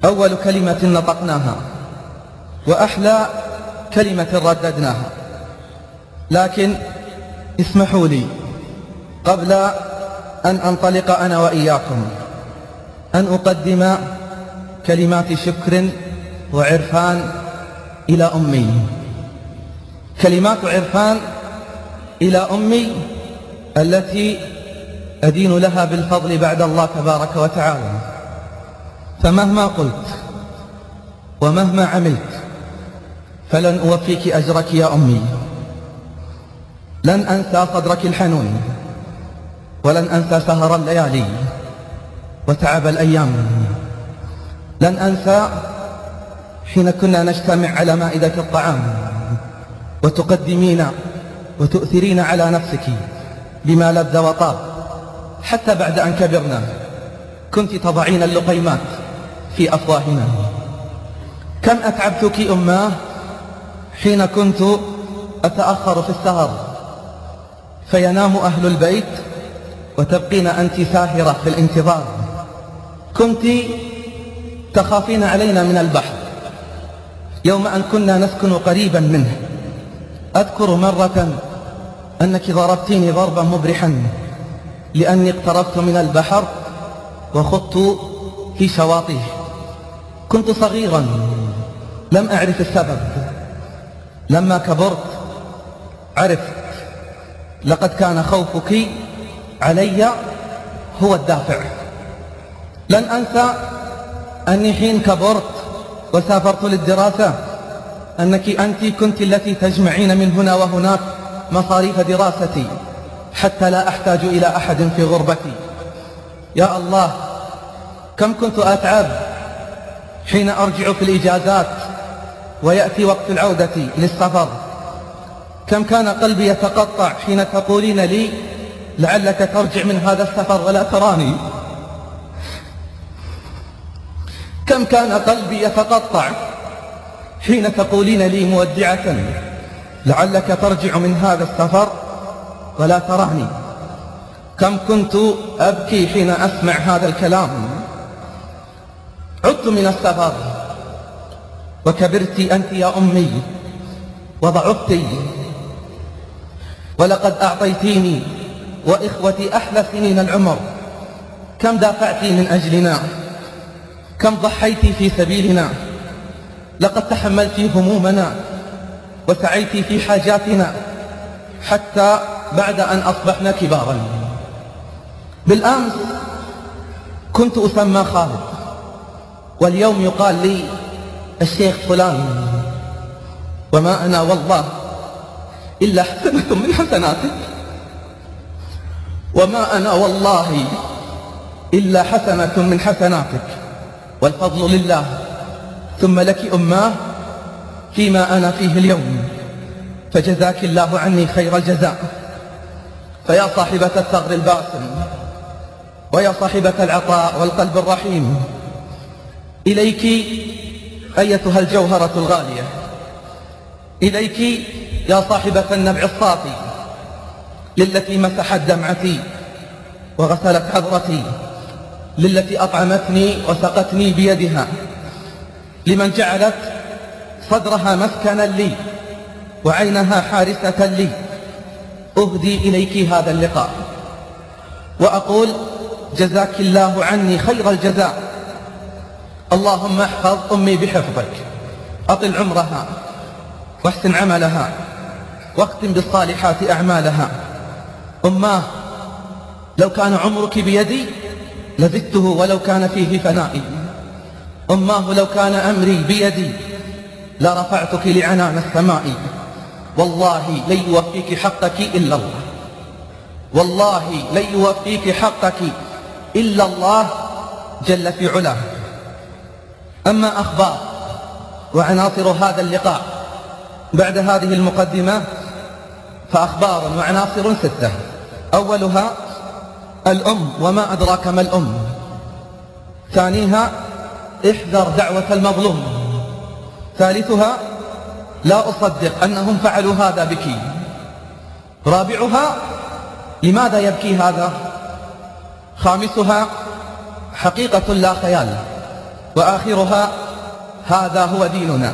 أول كلمة نطقناها وأحلى كلمة رددناها. لكن اسمحوا لي قبل أن أنطلق أنا وإياكم أن أقدم كلمات شكر وعرفان إلى أمي، كلمات عرفان إلى أمي التي أدين لها بالفضل بعد الله تبارك وتعالى. فمهما قلت ومهما عملت فلن أوفيك أجرك يا أمي. لن أنسى صدرك الحنون، ولن أنسى سهر الليالي وتعب الأيام. لن أنسى حين كنا نجتمع على مائدة الطعام وتقدمين وتؤثرين على نفسك بما لذ وطاب، حتى بعد أن كبرنا كنت تضعين اللقيمات في أفواهنا. كم أتعبتك أماه حين كنت أتأخر في السهر فينام أهل البيت وتبقين أنت ساهرة في الانتظار. كنت تخافين علينا من البحر يوم أن كنا نسكن قريبا منه. أذكر مرة أنك ضربتيني ضربا مبرحا لأني اقتربت من البحر وخضت في شواطئه. كنت صغيرا لم أعرف السبب. لما كبرت عرفت. لقد كان خوفك علي هو الدافع. لن أنسى أني حين كبرت وسافرت للدراسة أنك أنت كنت التي تجمعين من هنا وهناك مصاريف دراستي حتى لا أحتاج إلى أحد في غربتي. يا الله، كم كنت أتعب حين أرجع في الإجازات ويأتي وقت العودة للسفر. كم كان قلبي يتقطع حين تقولين لي لعلك ترجع من هذا السفر ولا تراني. كم كان قلبي يتقطع حين تقولين لي مودعة لعلك ترجع من هذا السفر ولا تراني. كم كنت أبكي حين أسمع هذا الكلام. عدت من السفر وكبرت أنت يا أمي وضعفت، ولقد أعطيتيني وإخوتي أحلى سنين العمر. كم دافعت من أجلنا، كم ضحيت في سبيلنا. لقد تحملت همومنا وسعيت في حاجاتنا حتى بعد أن أصبحنا كبارا. بالأمس كنت أسمى خالد، واليوم يقال لي الشيخ فلان، وما أنا والله إلا حسنة من حسناتك، وما أنا والله إلا حسنة من حسناتك، والفضل لله ثم لك أماه فيما أنا فيه اليوم، فجزاك الله عني خير الجزاء. فيا صاحبة الثغر الباسم، ويا صاحبة العطاء والقلب الرحيم، إليك أيتها الجوهرة الغالية، إليك يا صاحبة النبع الصافي، للتي مسحت دمعتي وغسلت حضرتي، للتي أطعمتني وسقتني بيدها، لمن جعلت صدرها مسكنا لي وعينها حارسة لي. أهدي إليك هذا اللقاء وأقول جزاك الله عني خير الجزاء. اللهم احفظ أمي بحفظك، أطل عمرها واحسن عملها واختم بالصالحات أعمالها. أماه، لو كان عمرك بيدي لزدته ولو كان فيه فنائي. أماه، لو كان أمري بيدي لرفعتك لعنان السماء. والله لن يوفيك حقك إلا الله، والله لن يوفيك حقك إلا الله جل في علاه. أما أخبار وعناصر هذا اللقاء بعد هذه المقدمة فأخبار وعناصر 6. أولها الأم وما أدراك ما الأم. ثانيها احذر دعوة المظلوم. ثالثها لا أصدق أنهم فعلوا هذا بك. رابعها لماذا يبكي هذا. خامسها حقيقة لا خيال. وآخرها هذا هو ديننا.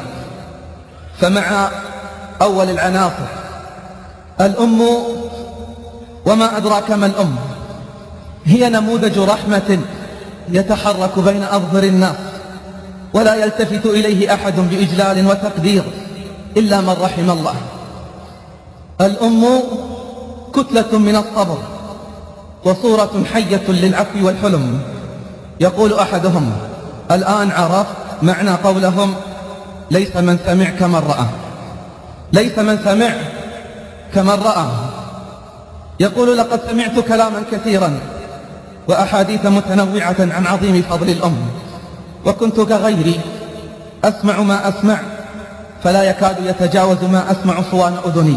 فمع أول العناصر الأم، وما أدراك ما الأم، هي نموذج رحمة يتحرك بين أظهر الناس ولا يلتفت إليه أحد بإجلال وتقدير إلا من رحم الله. الأم كتلة من الصبر وصورة حية للعفو والحلم. يقول أحدهم: الآن عرفت معنى قولهم ليس من سمع كمن رأى. ليس من سمع كمن رأى. يقول: لقد سمعت كلاما كثيرا وأحاديث متنوعة عن عظيم فضل الأم، وكنت كغيري أسمع ما أسمع فلا يكاد يتجاوز ما أسمع صوان أذني.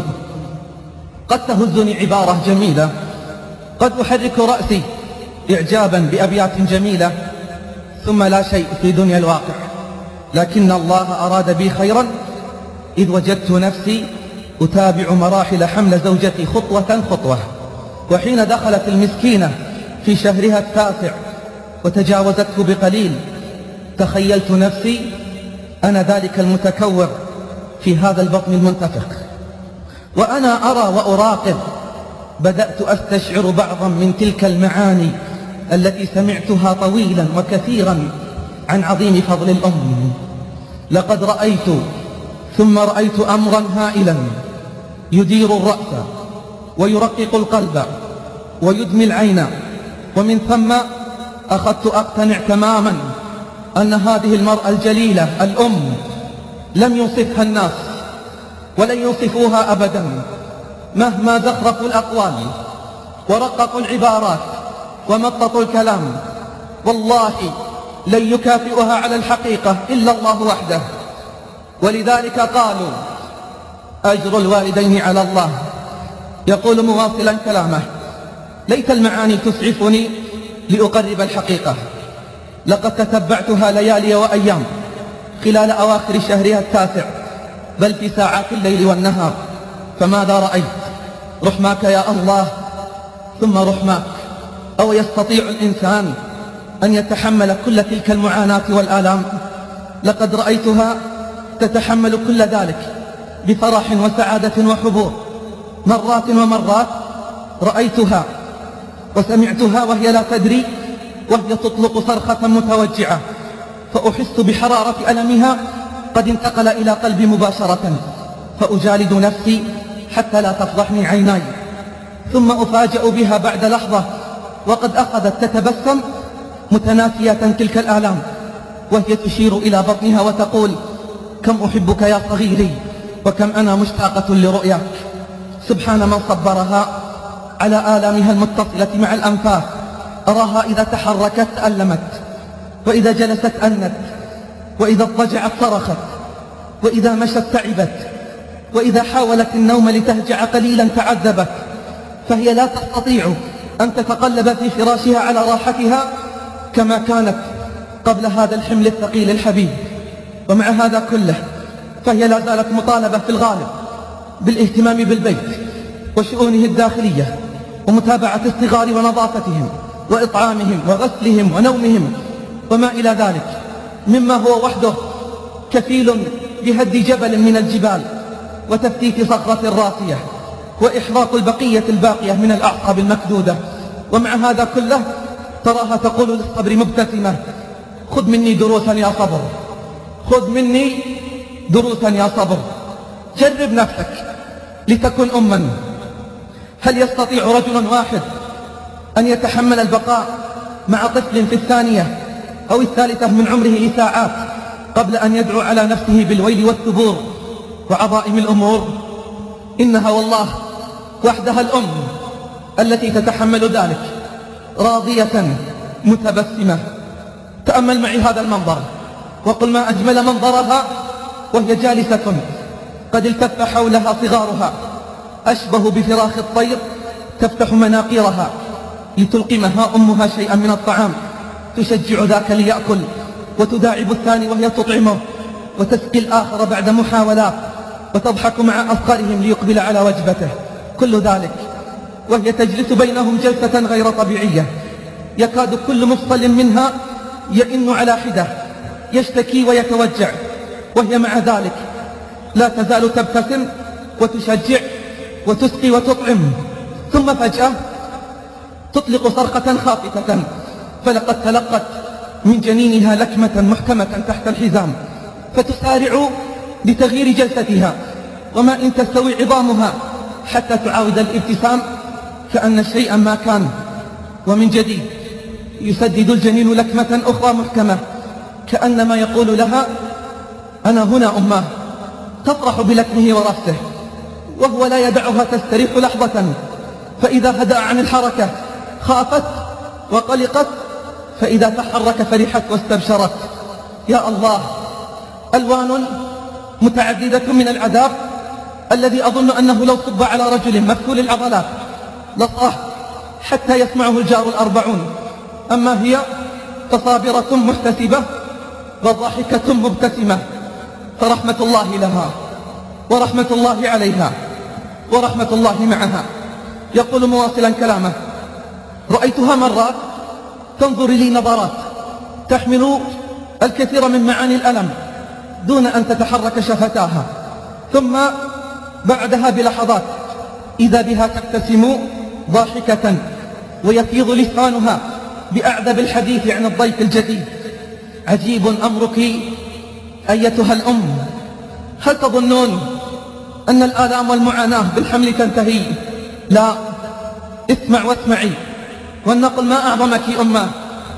قد تهزني عبارة جميلة، قد أحرك رأسي إعجابا بأبيات جميلة، ثم لا شيء في دنيا الواقع، لكن الله أراد بي خيرا إذ وجدت نفسي أتابع مراحل حمل زوجتي خطوة خطوة. وحين دخلت المسكينة في شهرها التاسع وتجاوزته بقليل، تخيلت نفسي أنا ذلك المتكور في هذا البطن المنتفخ. وأنا أرى وأراقب بدأت أستشعر بعضا من تلك المعاني التي سمعتها طويلا وكثيرا عن عظيم فضل الأم. لقد رأيت ثم رأيت أمرا هائلا يدير الرأس ويرقق القلب ويدمي العين، ومن ثم أخذت أقتنع تماما أن هذه المرأة الجليلة الأم لم يوصفها الناس ولن يوصفوها أبدا، مهما زخرفوا الأقوال ورققوا العبارات ومططوا الكلام، والله لن يكافئها على الحقيقة إلا الله وحده. ولذلك قالوا: أجر الوالدين على الله. يقول مواصلا كلامه: ليت المعاني تسعفني لأقرب الحقيقة. لقد تتبعتها ليالي وأيام خلال أواخر شهرها التاسع، بل في ساعات الليل والنهار. فماذا رأيت؟ رحماك يا الله ثم رحماك. أو يستطيع الإنسان أن يتحمل كل تلك المعاناة والآلام؟ لقد رأيتها تتحمل كل ذلك بفرح وسعادة وحبور. مرات ومرات رأيتها وسمعتها وهي لا تدري، وهي تطلق صرخة متوجعة، فأحس بحرارة ألمها قد انتقل إلى قلبي مباشرة، فأجالد نفسي حتى لا تفضحني عيناي، ثم أفاجأ بها بعد لحظة وقد أخذت تتبسم متناسية تلك الآلام، وهي تشير إلى بطنها وتقول: كم أحبك يا صغيري، وكم أنا مشتاقة لرؤياك. سبحان من صبرها على آلامها المتصلة مع الأنفاس. أراها إذا تحركت تألمت، وإذا جلست أنت، وإذا اضطجعت صرخت، وإذا مشت تعبت، وإذا حاولت النوم لتهجع قليلا تعذبت. فهي لا تستطيع أن تتقلب في فراشها على راحتها كما كانت قبل هذا الحمل الثقيل الحبيب. ومع هذا كله فهي لا زالت مطالبة في الغالب بالاهتمام بالبيت وشؤونه الداخلية، ومتابعة الصغار ونظافتهم وإطعامهم وغسلهم ونومهم وما إلى ذلك، مما هو وحده كفيل بهد جبل من الجبال وتفتيت صخرة راسية وإحراق البقية الباقية من الأعصاب المكدودة. ومع هذا كله تراها تقول للصبر مبتسمة: خذ مني دروسا يا صبر، خذ مني دروسا يا صبر. جرب نفسك لتكن أما. هل يستطيع رجل واحد أن يتحمل البقاء مع طفل في الثانية أو الثالثة من عمره لساعات قبل أن يدعو على نفسه بالويل والثبور وعظائم الأمور؟ إنها والله وحدها الأم التي تتحمل ذلك راضية متبسمة. تأمل معي هذا المنظر وقل ما أجمل منظرها وهي جالسة قد التف حولها صغارها أشبه بفراخ الطير تفتح مناقيرها لتلقمها أمها شيئا من الطعام، تشجع ذاك ليأكل وتداعب الثاني وهي تطعمه، وتسقي الآخر بعد محاولات، وتضحك مع أصغرهم ليقبل على وجبته. كل ذلك وهي تجلس بينهم جلسة غير طبيعية، يكاد كل مفصل منها يئن على حدة يشتكي ويتوجع، وهي مع ذلك لا تزال تبتسم وتشجع وتسقي وتطعم، ثم فجأة تطلق صرخة خافتة، فلقد تلقت من جنينها لكمة محكمة تحت الحزام، فتسارع لتغيير جلستها، وما إن تستوي عظامها حتى تعاود الابتسام كأن شيئا ما كان. ومن جديد يسدد الجنين لكمة أخرى محكمة، كأنما يقول لها: أنا هنا أماه. تفرح بلكمه ورفسه، وهو لا يدعها تستريح لحظة، فإذا هدأ عن الحركة خافت وقلقت، فإذا تحرك فرحت واستبشرت. يا الله، ألوان متعددة من العذاب الذي أظن أنه لو صب على رجل مفكول العضلات لصاح حتى يسمعه الجار الأربعون. أما هي فصابرة محتسبة وضاحكة مبتسمة، فرحمة الله لها ورحمة الله عليها ورحمة الله معها. يقول مواصلا كلامه: رأيتها مرات تنظر لي نظرات تحمل الكثير من معاني الألم دون أن تتحرك شفتاها، ثم بعدها بلحظات إذا بها تبتسم ضاحكة ويفيض لسانها بأعذب الحديث عن الضيف الجديد. عجيب أمرك أيتها الأم، هل تظنون أن الآلام والمعاناة بالحمل تنتهي؟ لا، اسمع واسمعي، والنقل ما أعظمك أمه.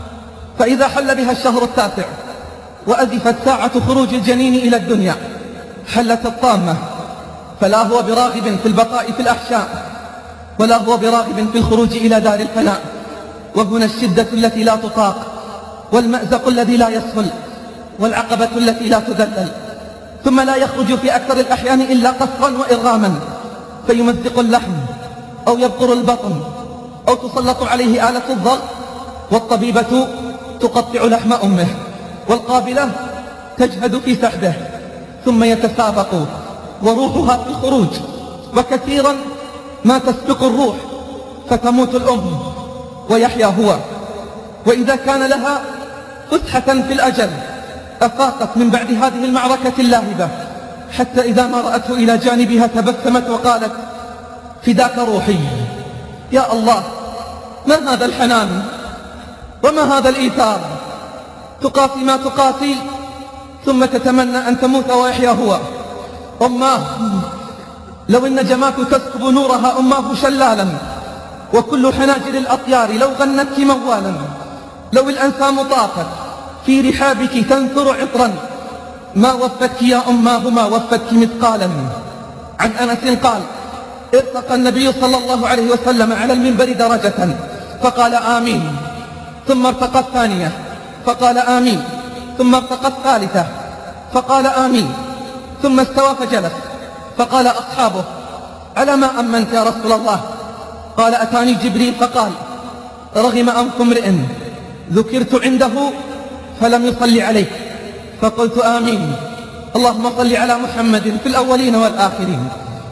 فإذا حل بها الشهر التاسع وأزفت ساعة خروج الجنين إلى الدنيا حلت الطامة، فلا هو براغب في البقاء في الأحشاء ولا هو براغب في الخروج إلى دار الفناء. وهنا الشدة التي لا تطاق، والمأزق الذي لا يسهل، والعقبة التي لا تذلل. ثم لا يخرج في أكثر الأحيان إلا قصرا وإرغاما، فيمزق اللحم أو يبقر البطن أو تسلط عليه آلة الضغط، والطبيبة تقطع لحم أمه، والقابلة تجهد في سحبه، ثم يتسابق وروحها في الخروج، وكثيرا ما تسبق الروح فتموت الأم ويحيا هو. وإذا كان لها فسحة في الأجل أفاقت من بعد هذه المعركة اللاهبة، حتى إذا ما رأته إلى جانبها تبسمت وقالت: فداك روحي. يا الله، ما هذا الحنان وما هذا الإيثار؟ تقاسي ما تقاسي ثم تتمنى أن تموت ويحيا هو. أماه، لو النجمات تسكب نورها أماه شلالا، وكل حناجر الأطيار لو غنتك موالا، لو الأنسام طافت في رحابك تنثر عطرا، ما وفتك يا أماه، ما وفتك مثقالا. عن أنس قال: ارتقى النبي صلى الله عليه وسلم على المنبر درجة فقال آمين، ثم ارتقى الثانية فقال آمين، ثم ارتقى الثالثة فقال آمين، ثم استوى فجلس، فقال أصحابه: على ما أمنت يا رسول الله؟ قال: أتاني جبريل فقال: رغم أنف امرئ ذكرت عنده فلم يصلي عليك. فقلت آمين، اللهم صل على محمد في الأولين والآخرين.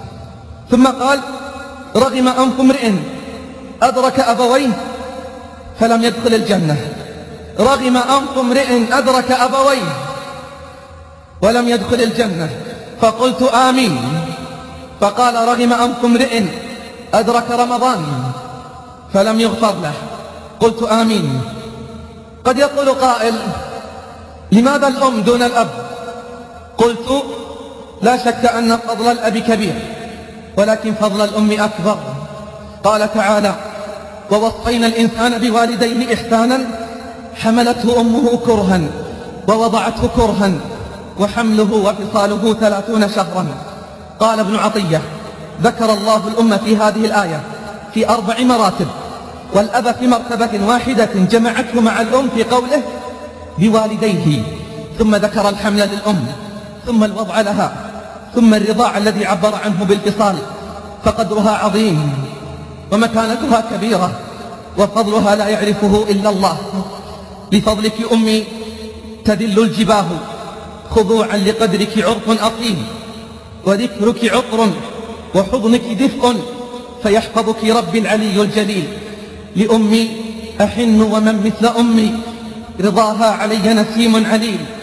ثم قال: رغم أنف امرئ أدرك أبويه فلم يدخل الجنة. رغم أنف امرئ أدرك أبويه ولم يدخل الجنة. فقلت آمين. فقال: رغم أنف امرئ أدرك رمضان فلم يغفر له. قلت آمين. قد يقول قائل: لماذا الأم دون الأب؟ قلت: لا شك أن فضل الأب كبير، ولكن فضل الأم أكبر. قال تعالى: ووصينا الإنسان بوالديه إحسانا حملته أمه كرها ووضعته كرها وحمله وفصاله 30 شهرا. قال ابن عطية: ذكر الله الأم في هذه الآية في 4 مراتب، والأب في مرتبة واحدة جمعته مع الأم في قوله بوالديه، ثم ذكر الحمل للأم، ثم الوضع لها، ثم الرضاع الذي عبر عنه بالفصال. فقدرها عظيم ومكانتها كبيرة، وفضلها لا يعرفه إلا الله. لفضلك أمي تذل الجباه خضوعا لقدرك عرف أصيل، وذكرك عطر وحضنك دفء، فيحفظك ربي العلي الجليل. لأمي أحن ومن مثل أمي رضاها علي نسيم عليل.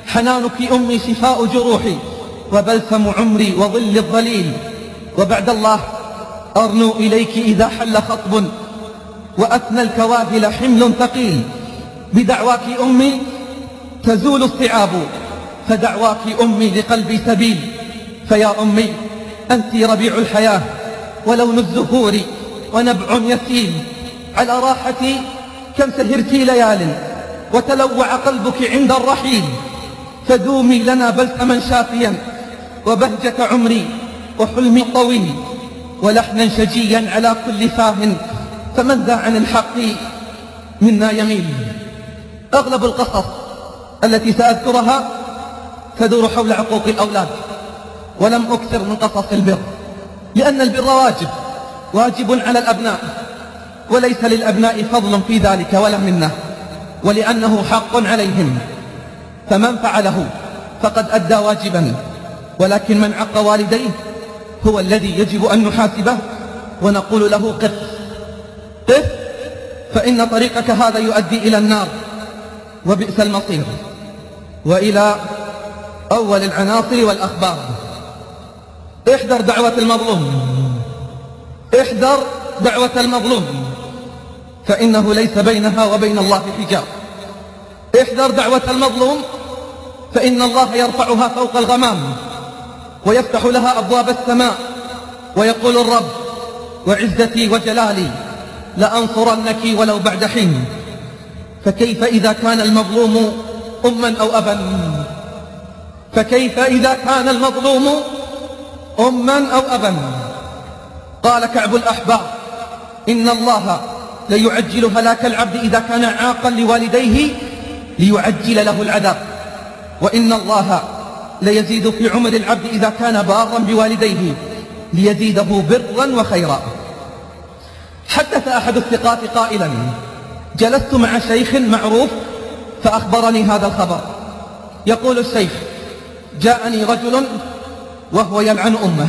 حنانك أمي شفاء جروحي وبلسم عمري وظل الظليل. وبعد الله أرنو إليك إذا حل خطب وأثنى الكواهل حمل ثقيل. بدعواك أمي تزول الصعاب فدعواك أمي لقلبي سبيل. فيا أمي أنت ربيع الحياة ولون الزهور ونبع يسيل. على راحتي كم سهرت ليال وتلوع قلبك عند الرحيل. فدومي لنا بلسما شافيا وبهجة عمري وحلمي طويل. ولحنا شجيا على كل فاه فمن ذا عن الحق منا يميل. أغلب القصص التي سأذكرها تدور حول عقوق الأولاد، ولم أكثر من قصص البر، لأن البر واجب على الأبناء، وليس للأبناء فضل في ذلك ولا منه، ولأنه حق عليهم، فمن فعله فقد أدى واجبا. ولكن من عق والديه هو الذي يجب أن نحاسبه ونقول له قف قف، فإن طريقك هذا يؤدي إلى النار وبئس المصير. وإلى أول العناصر والأخبار. احذر دعوة المظلوم، احذر دعوة المظلوم، فإنه ليس بينها وبين الله حجاب. احذر دعوة المظلوم، فإن الله يرفعها فوق الغمام ويفتح لها أبواب السماء، ويقول الرب وعزتي وجلالي لأنصرنك ولو بعد حين. فكيف إذا كان المظلوم أما أو أبا؟ فكيف إذا كان المظلوم أما أو أبا؟ قال كعب الأحبار إن الله ليعجل هلاك العبد إذا كان عاقا لوالديه ليعجل له العذاب، وإن الله ليزيد في عمر العبد إذا كان بارا بوالديه ليزيده برا وخيرا. حدث أحد الثقات قائلا جلست مع شيخ معروف فأخبرني هذا الخبر. يقول الشيخ جاءني رجل وهو يلعن أمه،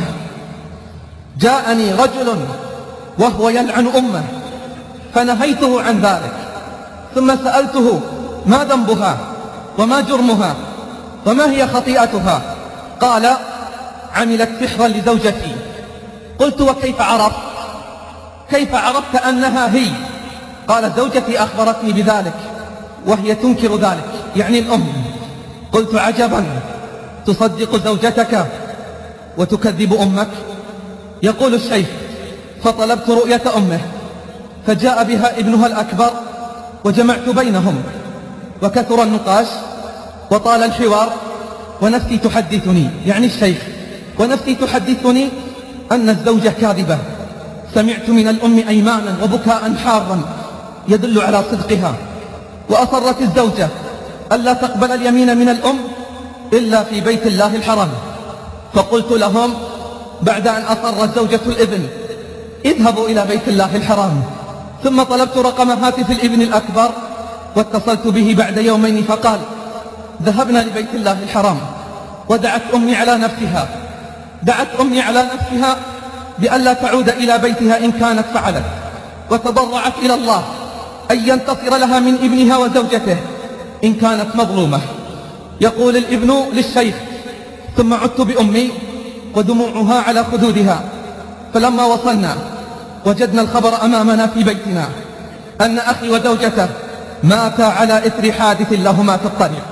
جاءني رجل وهو يلعن أمه فنهيته عن ذلك، ثم سألته ما ذنبها وما جرمها وما هي خطيئتها؟ قال عملت سحرا لزوجتي. قلت وكيف عرفت؟ كيف عرفت أنها هي؟ قال زوجتي أخبرتني بذلك وهي تنكر ذلك، يعني الأم. قلت عجبا، تصدق زوجتك وتكذب أمك؟ يقول الشيخ فطلبت رؤية أمه فجاء بها ابنها الأكبر وجمعت بينهم وكثر النقاش وطال الحوار، ونفسي تحدثني، يعني الشيخ، ونفسي تحدثني أن الزوجة كاذبة. سمعت من الأم أيمانا وبكاء حارا يدل على صدقها، وأصرت الزوجة ألا تقبل اليمين من الأم إلا في بيت الله الحرام. فقلت لهم بعد أن أصرت زوجة الابن اذهبوا إلى بيت الله الحرام. ثم طلبت رقم هاتف الابن الأكبر واتصلت به بعد يومين فقال ذهبنا لبيت الله الحرام ودعت أمي على نفسها، دعت أمي على نفسها بألا تعود إلى بيتها إن كانت فعلت، وتضرعت إلى الله أن ينتصر لها من ابنها وزوجته إن كانت مظلومة. يقول الابن للشيخ ثم عدت بأمي ودموعها على خدودها، فلما وصلنا وجدنا الخبر أمامنا في بيتنا أن أخي وزوجته ماتا على إثر حادث لهما في الطريق.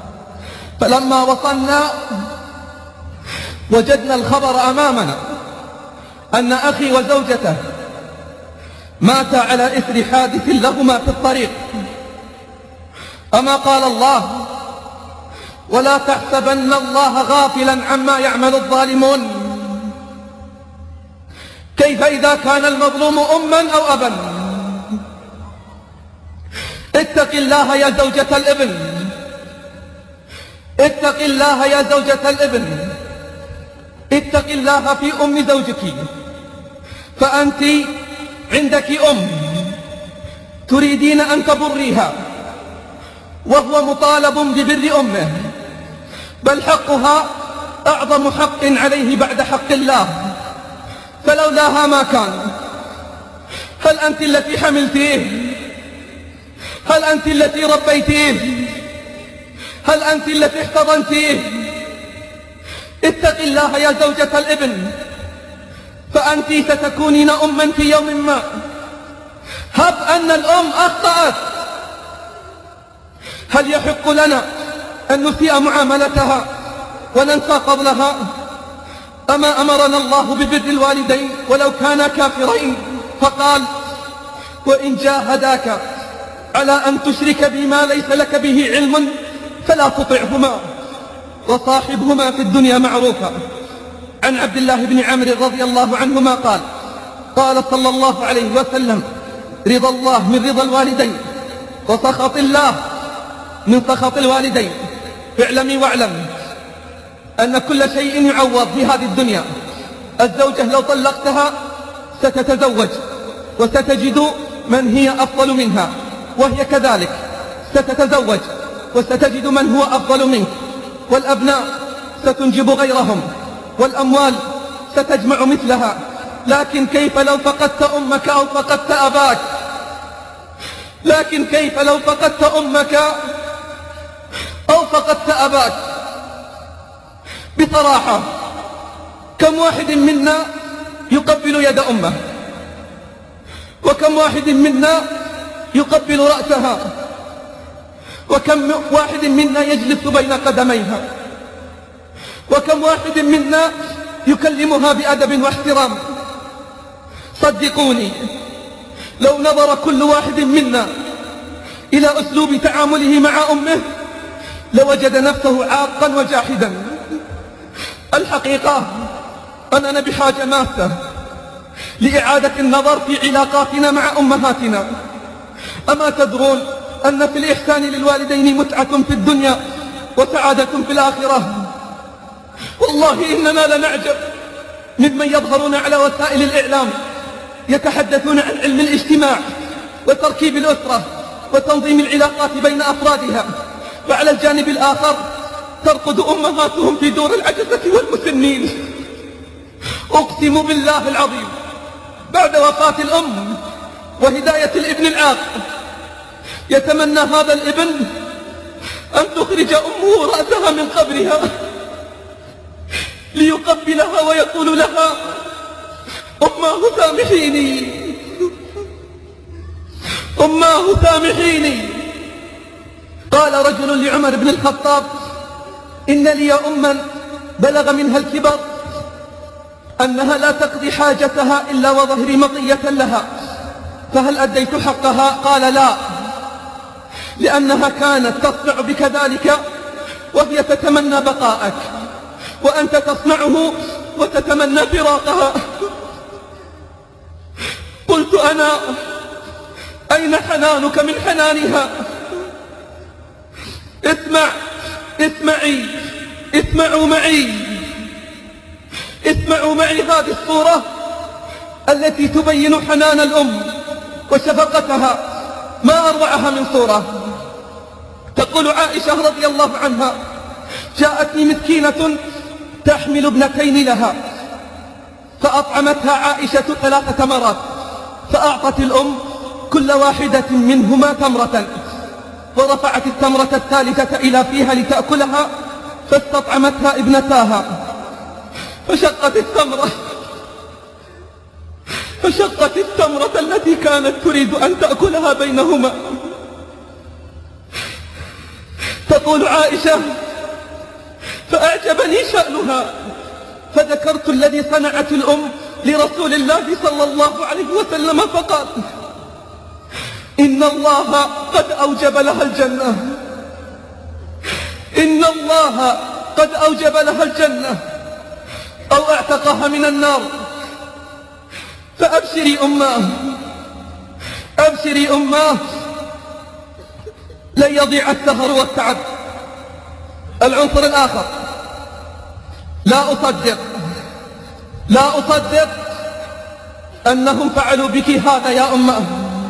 فلما وصلنا وجدنا الخبر أمامنا أن أخي وزوجته ماتا على إثر حادث لهما في الطريق. أما قال الله ولا تحسبن الله غافلا عما يعمل الظالمون. كيف إذا كان المظلوم أما أو أبا؟ اتق الله يا زوجة الابن، اتق الله يا زوجة الابن، اتق الله في أم زوجك، فأنت عندك أم تريدين أن تبريها وهو مطالب ببر أمه، بل حقها أعظم حق عليه بعد حق الله، فلولاها ما كان. هل أنت التي حملتيه؟ هل أنت التي ربيتيه؟ هل أنت التي احتضنتيه؟ اتق الله يا زوجة الابن، فأنت ستكونين أما في يوم ما. هب أن الأم أخطأت، هل يحق لنا أن نسيء معاملتها وننسى فضلها؟ أما أمرنا الله ببر الوالدين ولو كانا كافرين، فقال: وإن جاهداك على أن تشرك بما ليس لك به علم فلا تطعهما وصاحبهما في الدنيا معروفا. عن عبد الله بن عمرو رضي الله عنهما قال: قال صلى الله عليه وسلم: رضا الله من رضا الوالدين وسخط الله من سخط الوالدين. اعلمي واعلم أن كل شيء يعوض في هذه الدنيا. الزوجة لو طلقتها ستتزوج وستجد من هي أفضل منها، وهي كذلك ستتزوج وستجد من هو أفضل منك، والأبناء ستنجب غيرهم، والأموال ستجمع مثلها. لكن كيف لو فقدت أمك أو فقدت أباك؟ لكن كيف لو فقدت أمك أو فقدت أباك؟ بصراحة كم واحد منا يقبل يد أمه، وكم واحد منا يقبل رأسها، وكم واحد منا يجلس بين قدميها، وكم واحد منا يكلمها بأدب واحترام. صدقوني لو نظر كل واحد منا إلى أسلوب تعامله مع أمه لوجد نفسه عاقا وجاحدا. الحقيقة أننا بحاجة ماسة لإعادة النظر في علاقاتنا مع أمهاتنا. أما تدرون أن في الإحسان للوالدين متعة في الدنيا وسعادة في الآخرة؟ والله إننا لنعجب ممن يظهرون على وسائل الإعلام يتحدثون عن علم الاجتماع وتركيب الأسرة وتنظيم العلاقات بين أفرادها، وعلى الجانب الآخر ترقد أمهاتهم في دور العجزة والمسنين. أقسم بالله العظيم بعد وفاة الأم وهداية الابن العاق يتمنى هذا الابن أن تخرج أمه رأسها من قبرها ليقبلها ويقول لها: أماه سامحيني، أماه سامحيني. قال رجل لعمر بن الخطاب: إن لي أما بلغ منها الكبر أنها لا تقضي حاجتها إلا وظهري مطية لها، فهل أديت حقها؟ قال: لا، لأنها كانت تصنع بك ذلك وهي تتمنى بقاءك، وأنت تصنعه وتتمنى فراقها. قلت أنا: أين حنانك من حنانها؟ اسمعوا معي هذه الصورة التي تبين حنان الأم وشفقتها، ما أروعها من صورة. تقول عائشة رضي الله عنها: جاءتني مسكينة تحمل ابنتين لها، فأطعمتها عائشة 3 تمرات، فأعطت الأم كل واحدة منهما تمرة، ورفعت التمرة الثالثة إلى فيها لتأكلها، فاستطعمتها ابنتاها، فشقت التمرة التي كانت تريد أن تأكلها بينهما. تقول عائشة: فأعجبني شأنها، فذكرت الذي صنعت الأم لرسول الله صلى الله عليه وسلم، فقال: إن الله قد أوجب لها الجنة، إن الله قد أوجب لها الجنة أو اعتقها من النار. فأبشري أماه، أبشري أماه، لن يضيع السهر والتعب. العنصر الآخر: لا أصدق أنهم فعلوا بك هذا يا أماه.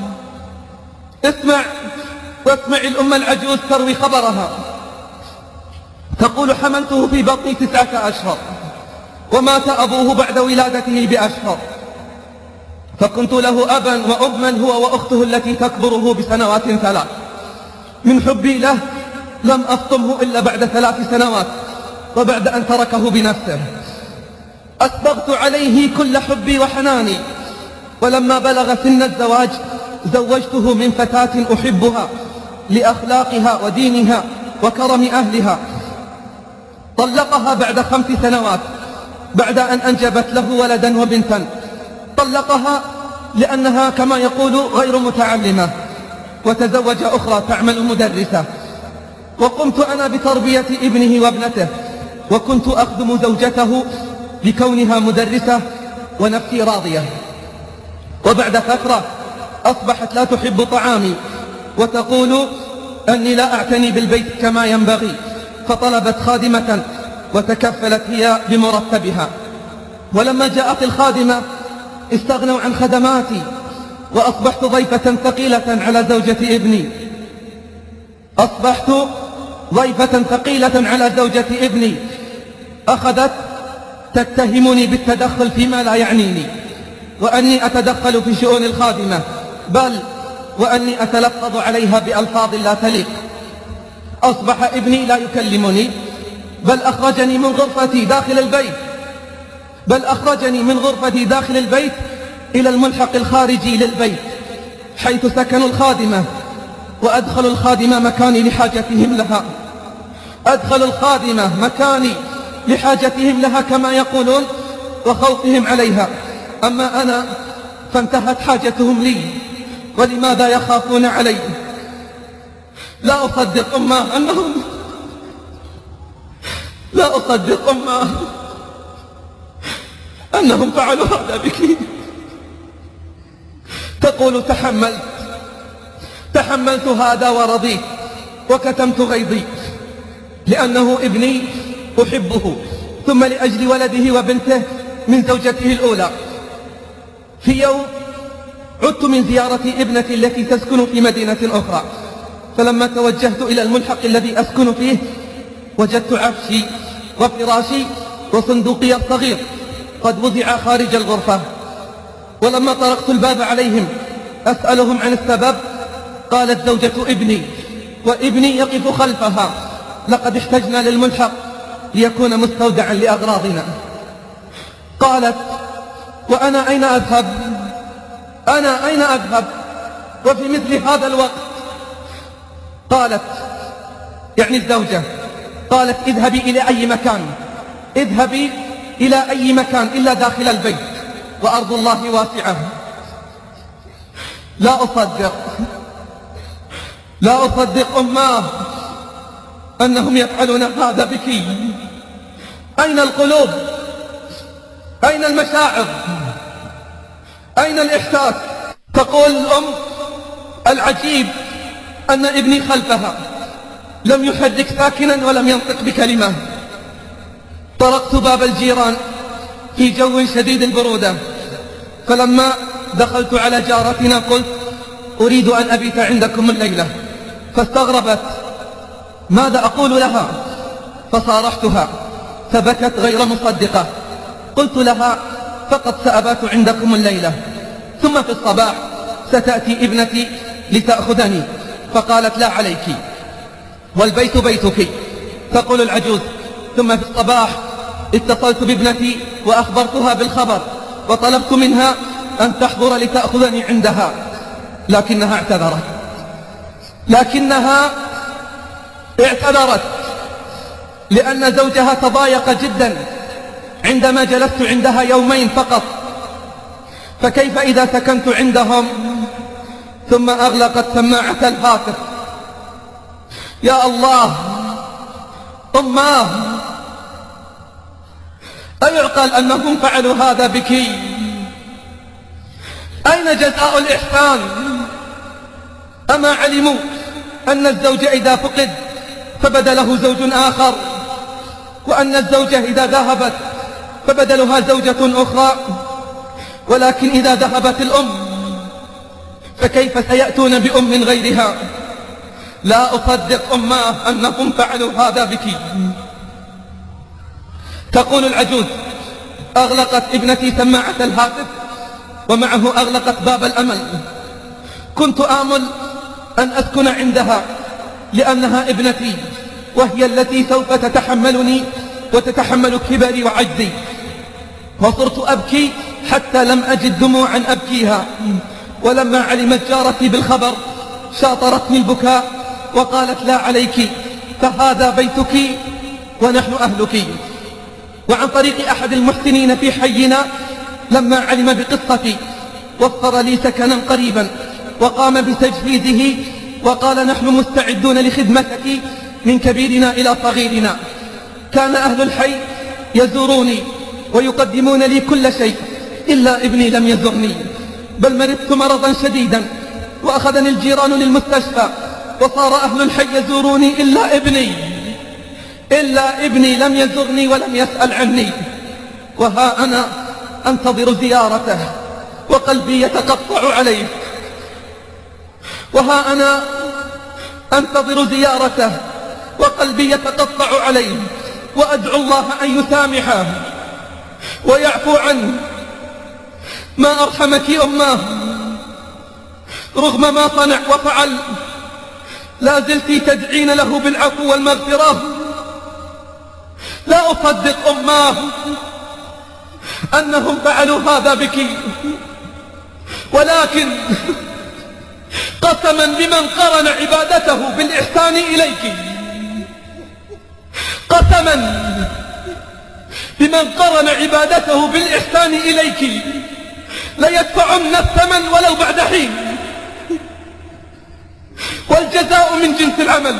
واسمعي الأم العجوز تروي خبرها. تقول: حملته في بطني 9 أشهر، ومات أبوه بعد ولادته ب1 أشهر، فكنت له أبا وأما هو وأخته التي تكبره ب2 سنوات. من حبي له لم أفطمه إلا بعد 3 سنوات وبعد أن تركه بنفسه. أسبغت عليه كل حبي وحناني، ولما بلغ سن الزواج زوجته من فتاة أحبها لأخلاقها ودينها وكرم أهلها. طلقها بعد 5 سنوات بعد أن أنجبت له ولدا وبنتا. طلقها لأنها كما يقول غير متعلمة، وتزوج أخرى تعمل مدرسة. وقمت أنا بتربية ابنه وابنته، وكنت أخدم زوجته لكونها مدرسة ونفسي راضية. وبعد فترة أصبحت لا تحب طعامي وتقول أني لا أعتني بالبيت كما ينبغي، فطلبت خادمة وتكفلت هي بمرتبها. ولما جاءت الخادمة استغنوا عن خدماتي، وأصبحت ضيفة ثقيلة على زوجة ابني. أصبحت ضيفة ثقيلة على زوجة ابني. أخذت تتهمني بالتدخل فيما لا يعنيني، وأني أتدخل في شؤون الخادمة، بل وأني أتلفظ عليها بألفاظ لا تليق. أصبح ابني لا يكلمني، بل أخرجني من غرفتي داخل البيت إلى الملحق الخارجي للبيت حيث سكن الخادمة، وأدخل الخادمة مكاني لحاجتهم لها. كما يقولون، وخوفهم عليها. أما أنا فانتهت حاجتهم لي، ولماذا يخافون علي؟ لا أصدق أنهم فعلوا هذا بك. تقول تحملت هذا ورضيت وكتمت غيظي، لأنه ابني أحبه، ثم لأجل ولده وبنته من زوجته الأولى. في يوم عدت من زيارة ابنتي التي تسكن في مدينة أخرى، فلما توجهت إلى الملحق الذي أسكن فيه وجدت عفشي وفراشي وصندوقي الصغير قد وضع خارج الغرفة. ولما طرقت الباب عليهم أسألهم عن السبب، قالت زوجة ابني وابني يقف خلفها: لقد احتجنا للملحق ليكون مستودعا لأغراضنا. قالت: وأنا أين أذهب وفي مثل هذا الوقت؟ قالت، يعني الزوجة، قالت: اذهبي إلى أي مكان إلا داخل البيت، وأرض الله واسعة. لا أصدق أماه أنهم يفعلون هذا بك. أين القلوب؟ أين المشاعر؟ أين الإحساس؟ تقول الأم: العجيب أن ابني خلفها لم يحرك ساكنا ولم ينطق بكلمة. طرقت باب الجيران في جو شديد البرودة، فلما دخلت على جارتنا قلت: أريد أن أبيت عندكم الليلة. فاستغربت ماذا أقول لها، فصارحتها فبكت غير مصدقة. قلت لها: فقط سأبات عندكم الليلة، ثم في الصباح ستأتي ابنتي لتأخذني. فقالت: لا عليك، والبيت بيتك. تقول العجوز: ثم في الصباح اتصلت بابنتي وأخبرتها بالخبر، وطلبت منها أن تحضر لتأخذني عندها، لكنها اعتذرت لأن زوجها تضايق جدا عندما جلست عندها يومين فقط. فكيف إذا سكنت عندهم؟ ثم أغلقت سماعة الهاتف. يا الله، أماه، أيعقل أنهم فعلوا هذا بك؟ أين جزاء الإحسان؟ أما علموا أن الزوج إذا فقد فبدله زوج آخر، وأن الزوجة إذا ذهبت فبدلها زوجة أخرى؟ ولكن إذا ذهبت الأم فكيف سيأتون بأم غيرها؟ لا أصدق أماه أنهم فعلوا هذا بك. تقول العجوز: أغلقت ابنتي سماعة الهاتف، ومعه أغلقت باب الأمل. كنت آمل أن أسكن عندها لأنها ابنتي، وهي التي سوف تتحملني وتتحمل كبري وعجزي. وصرت أبكي حتى لم أجد دموعا أبكيها، ولما علمت جارتي بالخبر شاطرتني البكاء وقالت: لا عليك، فهذا بيتك ونحن أهلك. وعن طريق أحد المحسنين في حينا لما علم بقصتي وفر لي سكنا قريبا وقام بتجهيزه وقال: نحن مستعدون لخدمتك من كبيرنا إلى صغيرنا. كان أهل الحي يزوروني ويقدمون لي كل شيء إلا ابني لم يزرني، بل مرضت مرضا شديدا وأخذني الجيران للمستشفى، وصار أهل الحي يزوروني إلا ابني لم يزرني ولم يسأل عني. وها أنا أنتظر زيارته وقلبي يتقطع عليه، وها أنا أنتظر زيارته وقلبي يتقطع عليه، وأدعو الله أن يسامحه ويعفو عنه. ما أرحمك أماه، رغم ما صنع وفعل لا زلت تدعين له بالعفو والمغفرة. لا أصدق أماه أنهم فعلوا هذا بك، ولكن قسما بمن قرن عبادته بالإحسان إليك، قسما بمن قرن عبادته بالإحسان إليك ليدفعن الثمن ولو بعد حين، والجزاء من جنس العمل.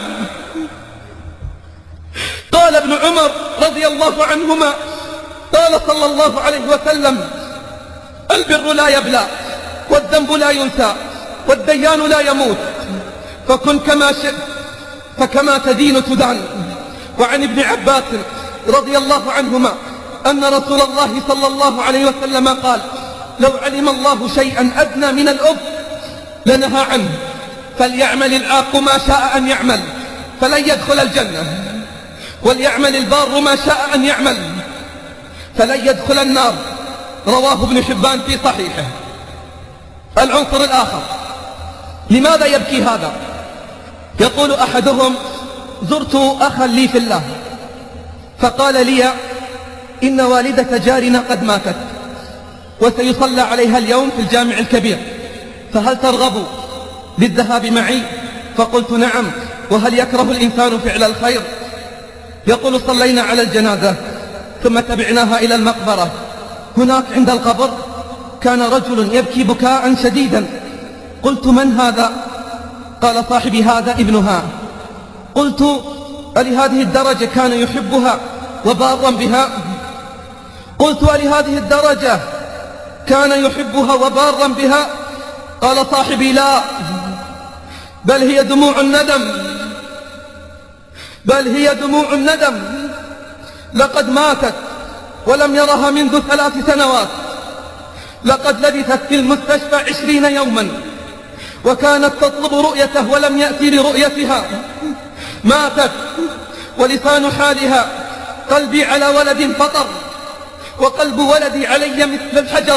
قال ابن عمر رضي الله عنهما: قال صلى الله عليه وسلم: البر لا يبلى، والذنب لا ينسى، والديان لا يموت، فكن كما شئت فكما تدين تدان. وعن ابن عباس رضي الله عنهما أن رسول الله صلى الله عليه وسلم قال: لو علم الله شيئا أدنى من الأب لنهى عنه، فليعمل العاق ما شاء أن يعمل فلن يدخل الجنة، وليعمل البار ما شاء أن يعمل فلن يدخل النار. رواه ابن حبان في صحيحه. العنصر الآخر، لماذا يبكي هذا؟ يقول أحدهم: زرت أخا لي في الله فقال لي: إن والدة جارنا قد ماتت وسيصلى عليها اليوم في الجامع الكبير، فهل ترغب بالذهاب معي؟ فقلت: نعم، وهل يكره الإنسان فعل الخير؟ يقول: صلينا على الجنازة ثم تبعناها إلى المقبرة. هناك عند القبر كان رجل يبكي بكاء شديدا. قلت: من هذا؟ قال: صاحبي هذا ابنها. قلت: ألهذه الدرجة كان يحبها وبارا بها؟ قلت: ألهذه الدرجة كان يحبها وبارا بها؟ قال صاحبي: لا، بل هي دموع الندم، بل هي دموع الندم. لقد ماتت ولم يرها منذ 3 سنوات، لقد لبثت في المستشفى 20 يوما، وكانت تطلب رؤيته ولم يأتي لرؤيتها. ماتت ولسان حالها: قلبي على ولد فطر، وقلب ولدي علي مثل الحجر.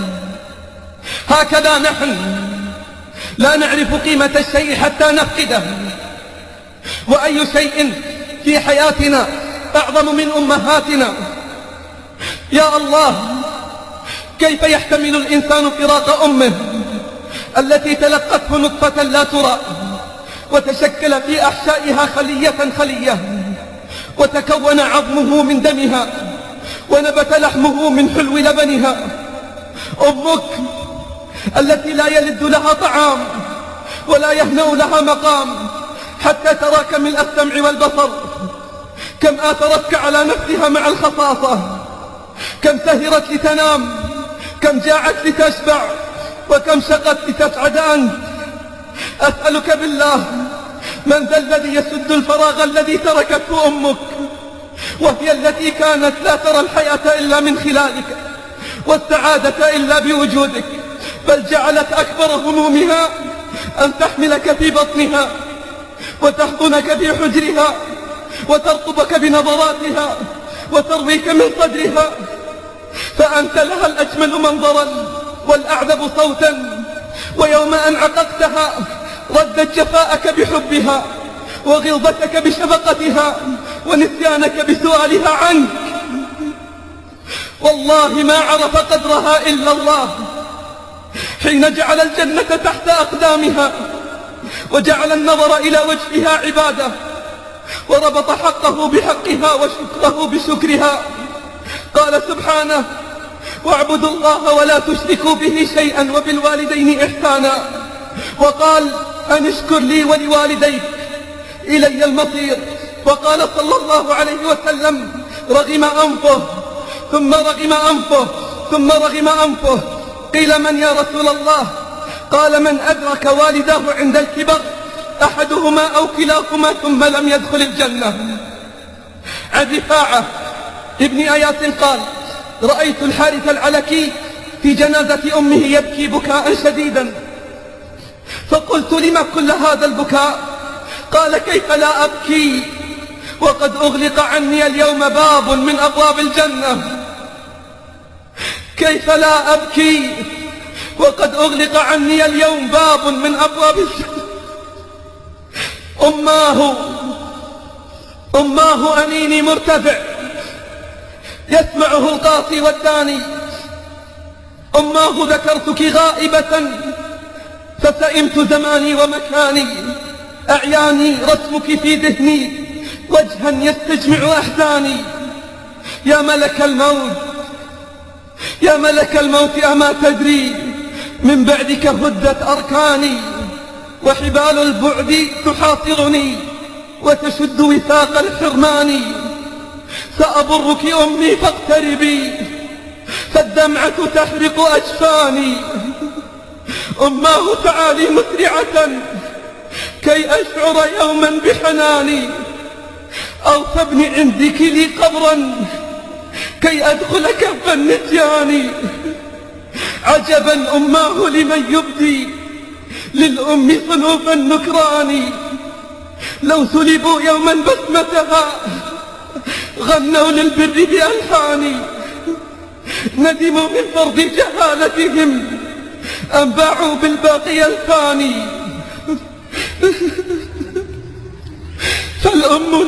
هكذا نحن لا نعرف قيمة الشيء حتى نفقده. وأي شيء في حياتنا أعظم من أمهاتنا؟ يا الله، كيف يحتمل الإنسان فراق أمه التي تلقته نطفة لا ترى، وتشكل في أحشائها خلية، وتكون عظمه من دمها، ونبت لحمه من حلو لبنها. أمك التي لا يلد لها طعام ولا يهنأ لها مقام حتى تراك ملء السمع والبصر. كم آثرتك على نفسها مع الخصاصة، كم سهرت لتنام، كم جاعت لتشبع، وكم شقت لتسعد أنت. أسألك بالله، من ذا الذي يسد الفراغ الذي تركته أمك، وهي التي كانت لا ترى الحياة إلا من خلالك، والسعادة إلا بوجودك، بل جعلت أكبر همومها أن تحملك في بطنها وتحضنك في حجرها وترطبك بنظراتها وترويك من صدرها، فأنت لها الأجمل منظرا والأعذب صوتا. ويوم أن عققتها ردت جفاءك بحبها وغلظتك بشفقتها ونسيانك بسؤالها عنك. والله ما عرف قدرها إلا الله حين جعل الجنة تحت أقدامها، وجعل النظر إلى وجهها عبادة، وربط حقه بحقها وشكره بشكرها. قال سبحانه: واعبدوا الله ولا تشركوا به شيئا وبالوالدين إحسانا. وقال: أن اشكر لي ولوالديك إلي المصير. وقال صلى الله عليه وسلم: رغم أنفه ثم رغم أنفه ثم رغم أنفه. قيل: من يا رسول الله؟ قال: من أدرك والداه عند الكبر أحدهما أو كلاهما ثم لم يدخل الجنة. عن رفاعة ابن أياس قال: رأيت الحارث العلكي في جنازة أمه يبكي بكاء شديدا، فقلت: لما كل هذا البكاء؟ قال: كيف لا أبكي وقد أغلق عني اليوم باب من أبواب الجنة. كيف لا أبكي وقد أغلق عني اليوم باب من أبواب الجنة. أماه أنيني مرتفع يسمعه القاصي والداني. أماه ذكرتك غائبة فسئمت زماني ومكاني. أعياني رسمك في ذهني وجها يستجمع أحزاني. يا ملك الموت يا ملك الموت أما تدري من بعدك هدت أركاني، وحبال البعد تحاصرني وتشد وثاق الحرمان. سأبرك أمي فاقتربي فالدمعة تحرق أجفاني. أماه تعالي مسرعة كي أشعر يوما بحناني، أو تبني عندك لي قبرا كي أدخل كف النسيان. عجبا أماه لمن يبدي للأم صنوف النكران. لو سلبوا يوما بسمتها غنوا للبر بألحان. ندموا من فرض جهالتهم أم باعوا بالباقي الفاني. فالأم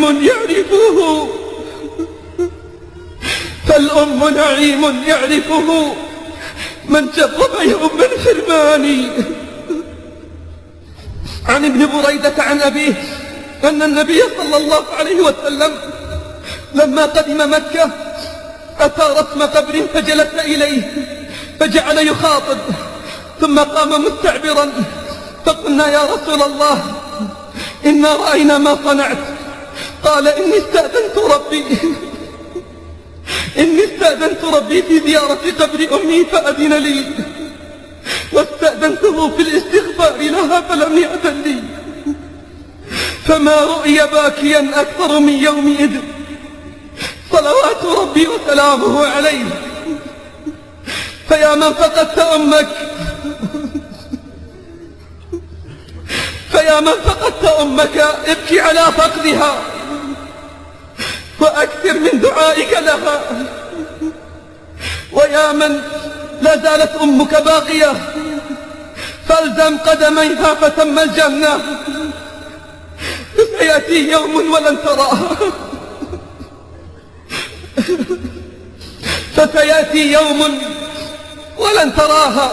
نعيم يعرفه من جرب يوم الحرمان. عن ابن بريدة عن أبيه أن النبي صلى الله عليه وسلم لما قدم مكة أتى رسم قبر فجلس إليه فجعل يخاطب، ثم قام مستعبرا فقلنا: يا رسول الله إنا رأينا ما صنعت. قال: إني استأذنت ربي في زيارة قبر أمي فأذن لي، واستأذنته في الاستغفار لها فلم يأذن لي، فما رؤي باكيا أكثر من يومئذ صلوات ربي وسلامه عليه. فيا من فقدت أمك ابكي على فقدها وأكثر من دعائك لها. ويا من لا زالت أمك باقية فالزم قدميها فتم الجنة. سيأتي يوم ولن تراها فسيأتي يوم ولن تراها.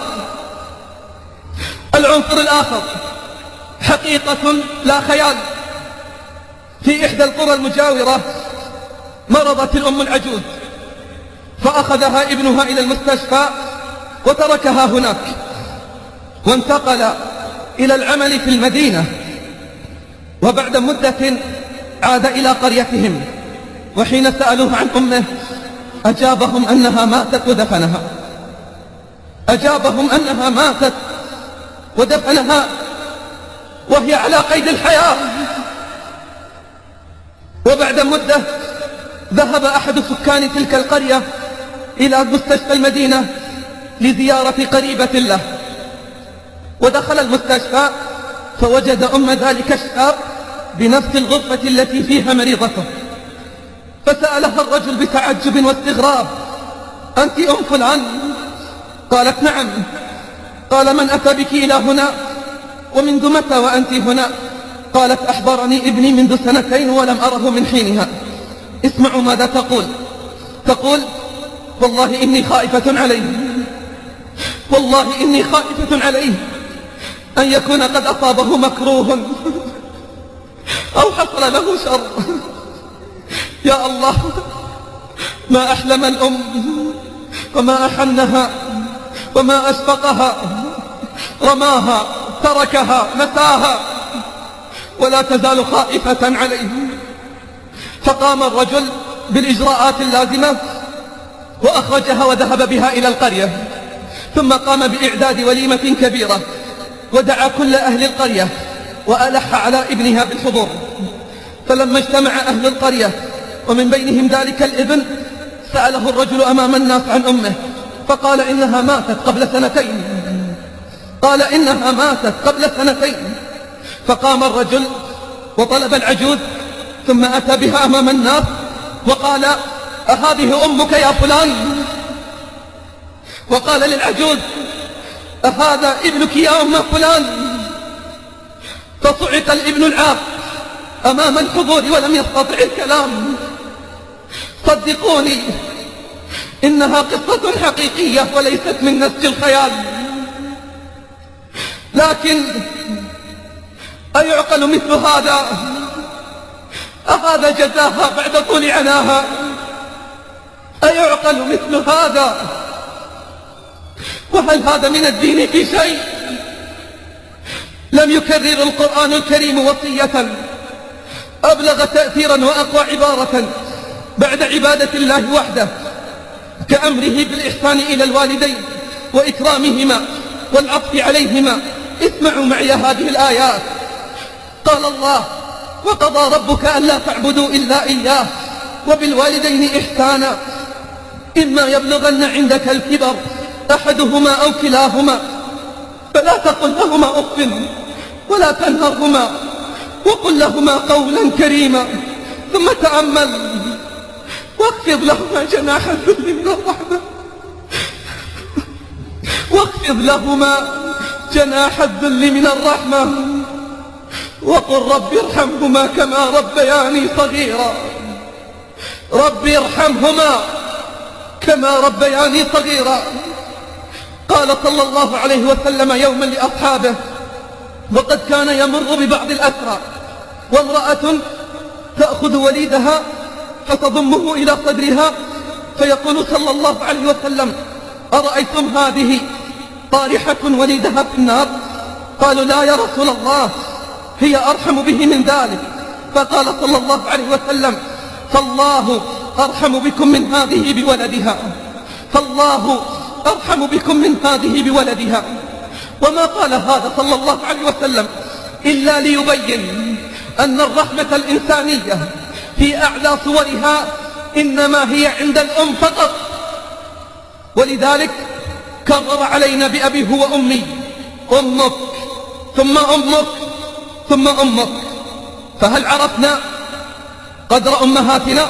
العنصر الآخر حقيقة لا خيال. في إحدى القرى المجاورة مرضت الأم العجوز، فأخذها ابنها إلى المستشفى وتركها هناك، وانتقل إلى العمل في المدينة. وبعد مدة عاد إلى قريتهم، وحين سألوه عن أمه أجابهم أنها ماتت ودفنها وهي على قيد الحياة. وبعد مدة ذهب أحد سكان تلك القرية إلى مستشفى المدينة لزيارة قريبة له، ودخل المستشفى فوجد أم ذلك الشاب بنفس الغرفة التي فيها مريضته، فسألها الرجل بتعجب واستغراب: أنت أم فلان؟ قالت: نعم. قال: من أتى بك إلى هنا؟ ومنذ متى وأنت هنا؟ قالت أحضرني ابني منذ 2 ولم أره من حينها. اسمعوا ماذا تقول: والله إني خائفة عليه، والله إني خائفة عليه أن يكون قد أصابه مكروه أو حصل له شر. يا الله، ما أحلم الأم وما أحنها وما أشفقها، رماها، تركها، نساها، ولا تزال خائفة عليه. فقام الرجل بالإجراءات اللازمة وأخرجها وذهب بها إلى القرية، ثم قام بإعداد وليمة كبيرة ودعا كل أهل القرية وألح على ابنها بالحضور. فلما اجتمع أهل القرية ومن بينهم ذلك الابن، سأله الرجل أمام الناس عن أمه فقال إنها ماتت قبل 2. قال إنها ماتت قبل 2. فقام الرجل وطلب العجوز ثم أتى بها أمام الناس وقال: أهذه أمك يا فلان؟ وقال للعجوز: أهذا ابنك يا أم فلان؟ فصعق الابن العاق أمام الحضور ولم يستطع الكلام. صدقوني، إنها قصة حقيقية وليست من نسج الخيال. لكن أيعقل مثل هذا؟ أهذا جزاها بعد طول عناها؟ أيعقل مثل هذا؟ وهل هذا من الدين في شيء؟ لم يكرر القرآن الكريم وصية أبلغ تأثيرا وأقوى عبارة بعد عبادة الله وحده كأمره بالإحسان إلى الوالدين وإكرامهما والعطف عليهما. اسمعوا معي هذه الآيات. قال الله: وقضى ربك ألا تعبدوا إلا إياه وبالوالدين إحسانا إما يبلغن عندك الكبر أحدهما أو كلاهما فلا تقل لهما أف ولا تنهرهما وقل لهما قولا كريما. ثم تأمل: واخفض لهما جناح الذل من الرحمة، واخفض لهما جناح الذل من الرحمة وقل رب ارحمهما كما ربياني صغيرا. رب ارحمهما كما ربياني صغيرا. قال صلى الله عليه وسلم يوما لأصحابه وقد كان يمر ببعض الأسرى وامرأة تأخذ وليدها فتضمه إلى صدرها فيقول صلى الله عليه وسلم: أرأيتم هذه طارحة وليدها في النار؟ قالوا: لا يا رسول الله، هي أرحم به من ذلك. فقال صلى الله عليه وسلم: فالله أرحم بكم من هذه بولدها، فالله أرحم بكم من هذه بولدها. وما قال هذا صلى الله عليه وسلم إلا ليبين أن الرحمة الإنسانية في أعلى صورها إنما هي عند الأم فقط. ولذلك كرر علينا بأبي هو أمي: أمك ثم أمك ثم أمك. فهل عرفنا قدر أمهاتنا؟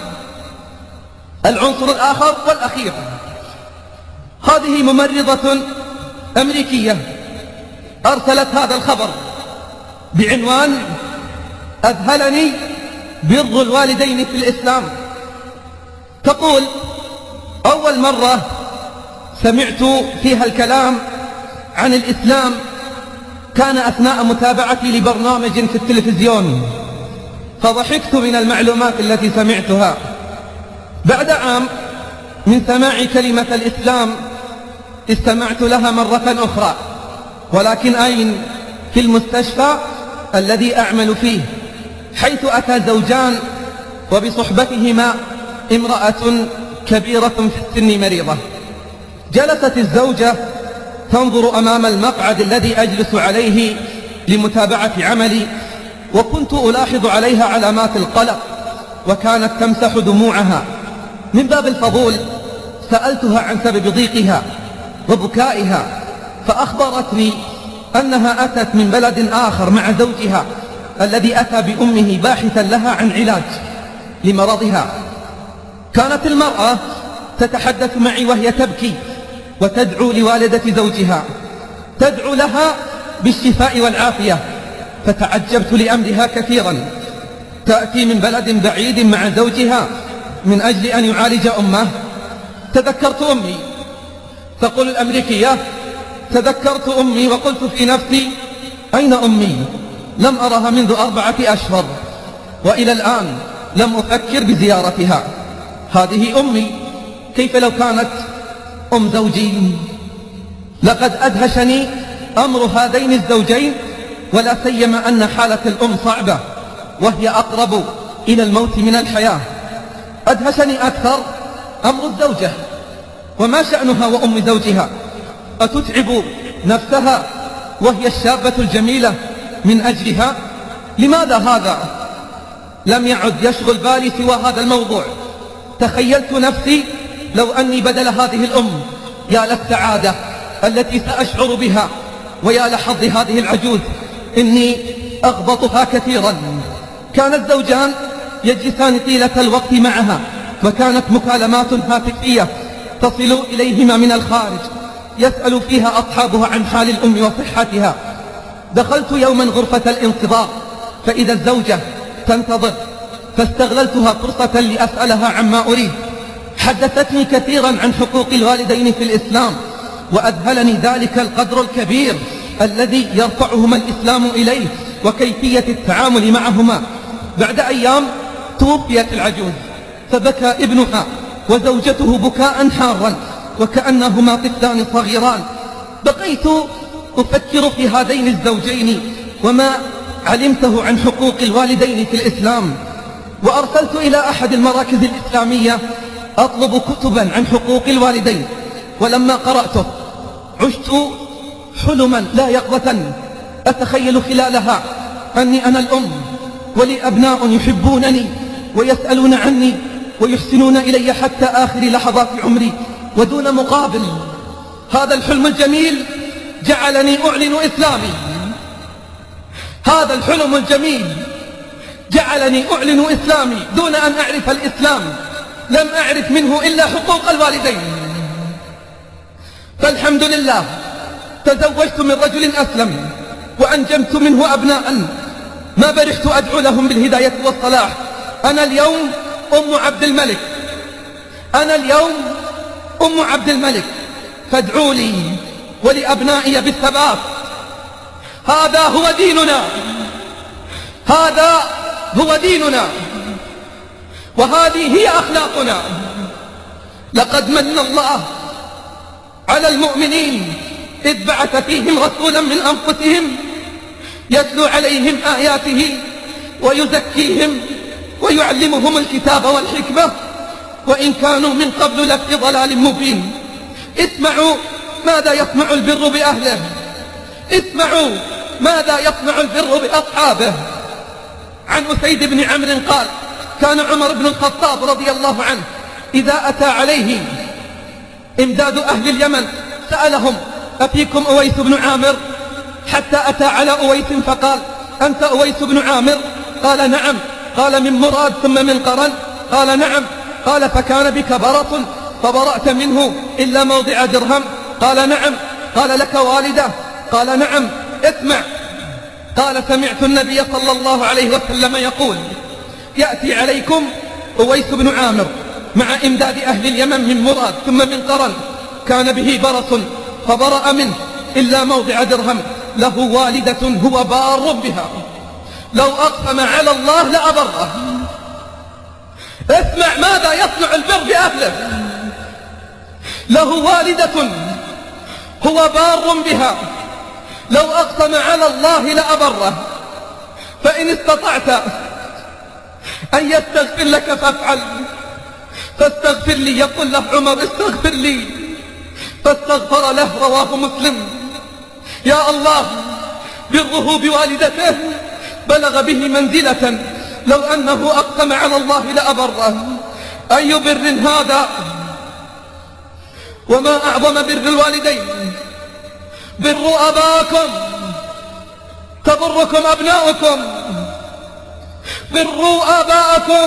العنصر الآخر والأخير: هذه ممرضة أمريكية أرسلت هذا الخبر بعنوان: أذهلني بر الوالدين في الإسلام. تقول: أول مرة سمعت فيها الكلام عن الإسلام كان أثناء متابعتي لبرنامج في التلفزيون، فضحكت من المعلومات التي سمعتها. بعد عام من سماع كلمة الإسلام استمعت لها مرة أخرى، ولكن أين؟ في المستشفى الذي أعمل فيه، حيث أتى زوجان وبصحبتهما امرأة كبيرة في السن مريضة. جلست الزوجة تنظر أمام المقعد الذي أجلس عليه لمتابعة عملي، وكنت ألاحظ عليها علامات القلق، وكانت تمسح دموعها. من باب الفضول سألتها عن سبب ضيقها وبكائها، فأخبرتني أنها أتت من بلد آخر مع زوجها الذي أتى بأمه باحثا لها عن علاج لمرضها. كانت المرأة تتحدث معي وهي تبكي وتدعو لوالدة زوجها، تدعو لها بالشفاء والعافية، فتعجبت لأمرها كثيرا. تأتي من بلد بعيد مع زوجها من أجل أن يعالج أمه. تذكرت أمي، تقول الأمريكية: تذكرت أمي وقلت في نفسي: أين أمي؟ لم أرها منذ 4 أشهر، وإلى الآن لم أفكر بزيارتها. هذه أمي، كيف لو كانت أم زوجي؟ لقد أدهشني أمر هذين الزوجين، ولا سيما أن حالة الأم صعبة وهي أقرب إلى الموت من الحياة. أدهشني أكثر أمر الزوجة، وما شأنها وأم زوجها؟ أتتعب نفسها وهي الشابة الجميلة من أجلها؟ لماذا هذا؟ لم يعد يشغل بالي سوى هذا الموضوع. تخيلت نفسي لو أني بدل هذه الأم. يا للسعادة التي سأشعر بها، ويا لحظ هذه العجوز، إني أغبطها كثيرا. كان الزوجان يجلسان طيلة الوقت معها، وكانت مكالمات هاتفية تصل إليهما من الخارج يسأل فيها أصحابها عن حال الأم وصحتها. دخلت يوما غرفة الانتظار فإذا الزوجة تنتظر، فاستغللتها فرصة لأسألها عما أريد. حدثتني كثيرا عن حقوق الوالدين في الإسلام، وأذهلني ذلك القدر الكبير الذي يرفعهما الإسلام إليه وكيفية التعامل معهما. بعد أيام توفيت العجوز، فبكى ابنها وزوجته بكاء حارا وكأنهما طفلان صغيران. بقيت أفكر في هذين الزوجين وما علمته عن حقوق الوالدين في الإسلام، وأرسلت إلى أحد المراكز الإسلامية أطلب كتبا عن حقوق الوالدين. ولما قرأته عشت حلما لا يقظة، أتخيل خلالها أني أنا الأم ولي أبناء يحبونني ويسألون عني ويحسنون إلي حتى آخر لحظات عمري ودون مقابل. هذا الحلم الجميل جعلني أعلن إسلامي. هذا الحلم الجميل جعلني أعلن إسلامي دون أن أعرف الإسلام. لم أعرف منه إلا حقوق الوالدين. فالحمد لله تزوجت من رجل أسلم وأنجمت منه أبناء ما برحت أدعو لهم بالهداية والصلاح. أنا اليوم أم عبد الملك، أنا اليوم أم عبد الملك، فادعوا لي ولأبنائي بالثبات. هذا هو ديننا، هذا هو ديننا، وهذه هي أخلاقنا. لقد من الله على المؤمنين إذ بعث فيهم رسولا من أنفسهم يتلو عليهم آياته ويزكيهم ويعلمهم الكتاب والحكمة وإن كانوا من قبل لفي ضلال مبين. اسمعوا ماذا يصنع البر بأهله، اسمعوا ماذا يصنع البر بأصحابه. عن أسيد بن عمرو قال: كان عمر بن الخطاب رضي الله عنه إذا أتى عليه إمداد أهل اليمن سألهم: أفيكم أويس بن عامر؟ حتى أتى على أويس فقال: أنت أويس بن عامر؟ قال: نعم. قال: من مراد ثم من قرن؟ قال: نعم. قال: فكان بك برص فبرأت منه إلا موضع درهم؟ قال: نعم. قال: لك والدة؟ قال: نعم. اسمع. قال: سمعت النبي صلى الله عليه وسلم يقول: يأتي عليكم أويس بن عامر مع إمداد أهل اليمن من مراد ثم من قرن، كان به برص فبرأ منه إلا موضع درهم، له والدة هو بار بها، لو أقسم على الله لأبره. اسمع ماذا يصنع البر بأهله. له والدة هو بار بها، لو أقسم على الله لأبره. فإن استطعت أن يستغفر لك فافعل، فاستغفر لي. يقول له عمر: استغفر لي، فاستغفر له. رواه مسلم. يا الله، بره بوالدته بلغ به منزلة لو أنه أقسم على الله لأبره. أي بر هذا، وما أعظم بر الوالدين. بروا أباكم تبركم أبناؤكم، بروا آباءكم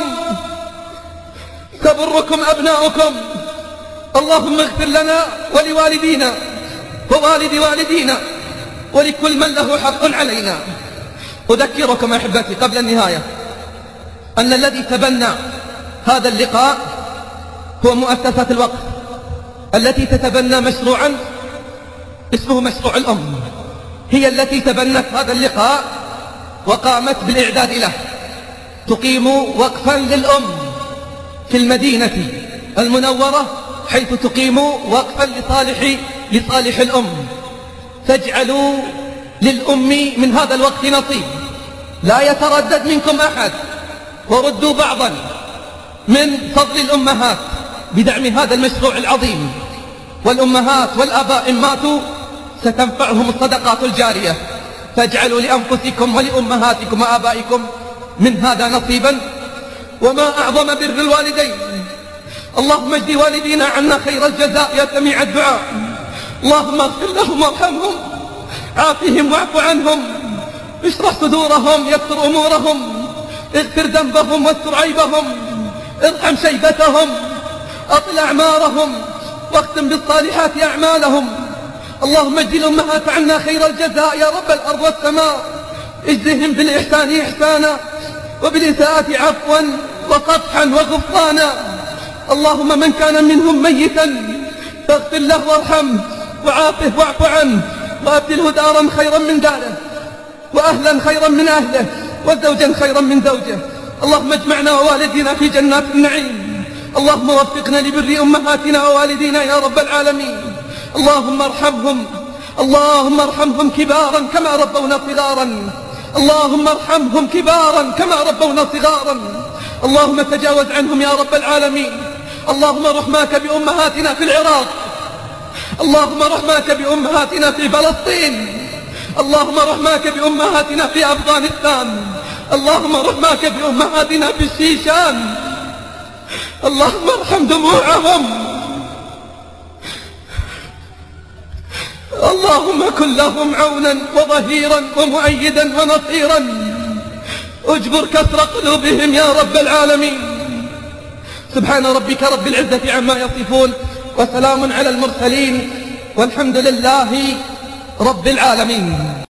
تبركم أبناؤكم. اللهم اغفر لنا ولوالدينا ووالد والدينا ولكل من له حق علينا. أذكركم أحبتي قبل النهاية أن الذي تبنى هذا اللقاء هو مؤسسة الوقف التي تتبنى مشروعا اسمه مشروع الأم. هي التي تبنت هذا اللقاء وقامت بالإعداد له. تقيم وقفا للأم في المدينة المنورة، حيث تقيم وقفا لصالح الأم. فاجعلوا للأم من هذا الوقت نصيب، لا يتردد منكم أحد، وردوا بعضا من فضل الأمهات بدعم هذا المشروع العظيم. والأمهات والآباء إن ماتوا ستنفعهم الصدقات الجارية، فاجعلوا لأنفسكم ولأمهاتكم وآبائكم من هذا نصيبا. وما أعظم بر الوالدين. اللهم اجزي والدينا عنا خير الجزاء يا سميع الدعاء. اللهم اغفر لهم وارحمهم، عافهم واعف عنهم، اشرح صدورهم، يسر أمورهم، اغفر ذنبهم واستر عيبهم، ارحم شيبتهم، أطل أعمارهم، واختم بالصالحات أعمالهم. اللهم اجزي الأمهات عنا خير الجزاء يا رب الأرض والسماء. اجزهم بالإحسان إحسانا، وبالإساءة عفوا وصفحا وغفرانا. اللهم من كان منهم ميتا فاغفر له وارحمه وعافه واعف عنه، وأبدله دارا خيرا من داره، وأهلا خيرا من أهله، وزوجا خيرا من زوجه. اللهم اجمعنا ووالدينا في جنات النعيم. اللهم وفقنا لبر أمهاتنا ووالدينا يا رب العالمين. اللهم ارحمهم كبارا كما ربونا صغارا. اللهم ارحمهم كبارا كما ربونا صغارا. اللهم تجاوز عنهم يا رب العالمين. اللهم رحماك بأمهاتنا في العراق، اللهم رحماك بأمهاتنا في فلسطين، اللهم رحماك بأمهاتنا في أفغانستان، اللهم رحماك بأمهاتنا في الشيشان. اللهم ارحم دموعهم. اللهم كن لهم عونا وظهيرا ومؤيدا ونصيرا. اجبر كسر قلوبهم يا رب العالمين. سبحان ربك رب العزة عما يصفون، وسلام على المرسلين، والحمد لله رب العالمين.